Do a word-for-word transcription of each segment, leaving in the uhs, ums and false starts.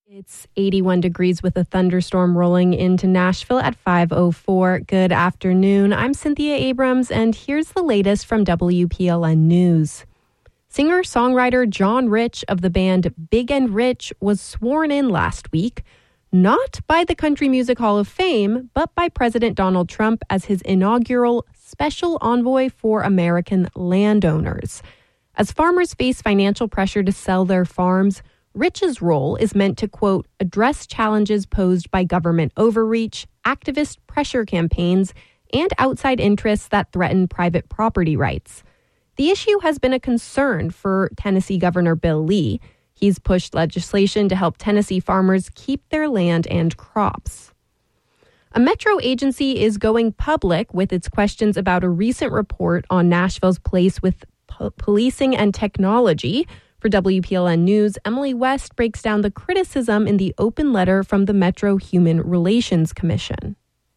It's eighty-one degrees with a thunderstorm rolling into Nashville at five oh four. Good afternoon. I'm Cynthia Abrams, and here's the latest from W P L N News. Singer-songwriter John Rich of the band Big and Rich was sworn in last week, not by the Country Music Hall of Fame, but by President Donald Trump as his inaugural special envoy for American landowners. As farmers face financial pressure to sell their farms, Rich's role is meant to, quote, address challenges posed by government overreach, activist pressure campaigns, and outside interests that threaten private property rights. The issue has been a concern for Tennessee Governor Bill Lee. He's pushed legislation to help Tennessee farmers keep their land and crops. A Metro agency is going public with its questions about a recent report on Nashville's place with po- policing and technology. For W P L N News, Emily West breaks down the criticism in the open letter from the Metro Human Relations Commission.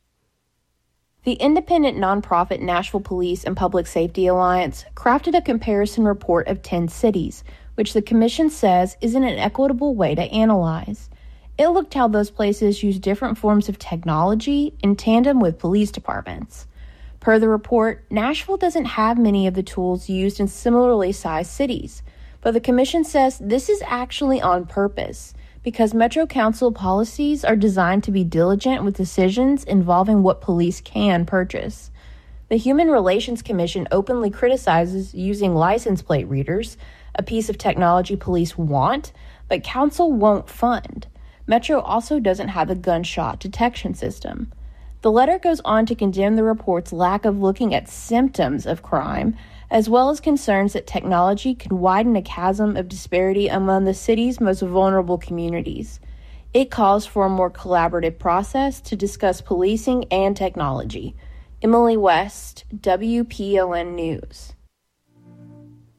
The independent nonprofit Nashville Police and Public Safety Alliance crafted a comparison report of ten cities, which the commission says isn't an equitable way to analyze. It looked how those places use different forms of technology in tandem with police departments. Per the report, Nashville doesn't have many of the tools used in similarly sized cities. But the commission says this is actually on purpose because Metro Council policies are designed to be diligent with decisions involving what police can purchase. The Human Relations Commission openly criticizes using license plate readers, a piece of technology police want, but Council won't fund. Metro also doesn't have a gunshot detection system. The letter goes on to condemn the report's lack of looking at symptoms of crime, as well as concerns that technology can widen a chasm of disparity among the city's most vulnerable communities. It calls for a more collaborative process to discuss policing and technology. Emily West, W P L N News.